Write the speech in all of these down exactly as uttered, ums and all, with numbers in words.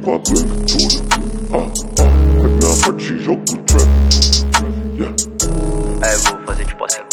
com a Blanca toda. Ah, ah, vai na parte, jogo do trap. Yeah. Aí eu vou fazer tipo assim.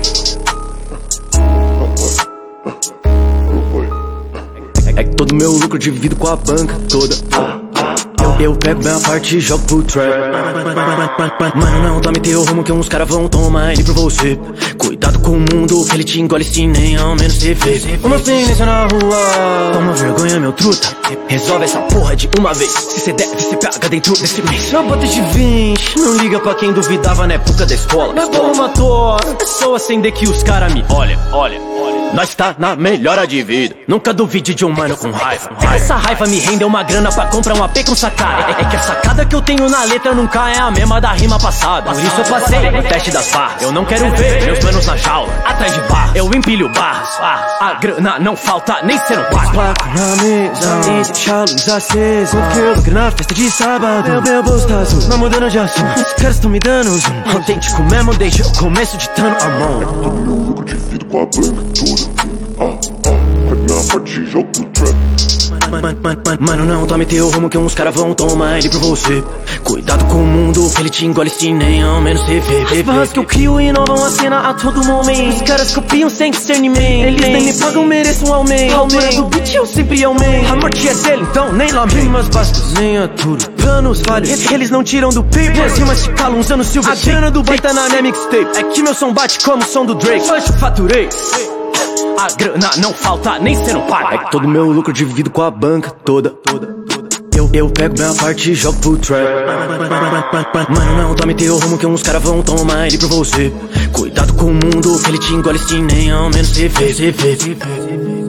É que todo meu lucro divido com a banca toda. Eu, eu pego minha parte e jogo pro trap. Mano, não tome teu rumo que uns caras vão tomar ele por você. Cuidado com o mundo que ele te engole se nem ao menos você vê. Uma penência na rua, toma vergonha meu truta. Resolve essa porra de uma vez. Se cê deve, se pega dentro desse mês. Eu botei de vinte, não liga pra quem duvidava na época da escola. Não é bom uma tora, é só acender que os caras me olha, olha, olha. Nós tá na melhora de vida. Nunca duvide de um mano com raiva. Essa raiva me rendeu uma grana pra comprar um A P com sacada. É, é que a sacada que eu tenho na letra nunca é a mesma da rima passada. Por isso eu passei no teste das barras. Eu não quero ver meus manos na jaula, atrás de barra. Eu empilho barras, a grana não falta nem sendo pago. Placo na mesa e deixa a luz acesa. Porque eu na festa de sábado meu, meu bolso tá azul, não mudando de assunto. Os caras tão me dando zoom. Autêntico mesmo desde o começo ditando a mão. Todo meu lucro divido com a Blanca toda. Ah, ah, vai na parte, jogo do trap. Mano, mano, mano, mano, não tome teu rumo que uns caras vão tomar ele por você. Cuidado com o mundo que ele te engole se nem ao menos você vê. As barras que eu crio inovam a cena a todo momento. Os caras copiam sem discernimento. Eles nem me pagam, mereço um aumento. A altura do beat eu sempre aumento. A morte é dele, então nem lamento. Rimas básicas, nem aturo. Planos falhos, eles não tiram do paper. As rimas te calam usando silver. A grana do boy tá na minha mixtape. É que meu som bate como o som do Drake. Hoje faturei. A grana não falta nem sendo pago. É que todo meu lucro divido com a banca toda. Eu, eu pego minha parte e jogo pro trap. Mano, não tome teu rumo que uns caras vão tomar ele por você. Cuidado com o mundo que ele te engole se nem ao menos você vê, você vê.